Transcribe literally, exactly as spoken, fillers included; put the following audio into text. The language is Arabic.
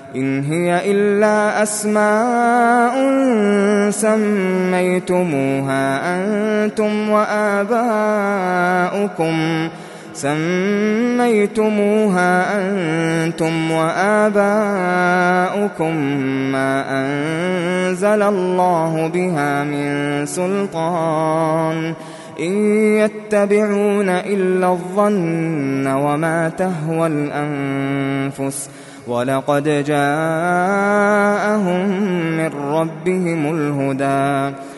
إن هي إلا أسماء سميتموها أنتم وآباؤكم سميتموها أنتم وآباؤكم ما أنزل الله بها من سلطان إن يتبعون إلا الظن وما تهوى الأنفس ولقد جاءهم من ربهم الهدى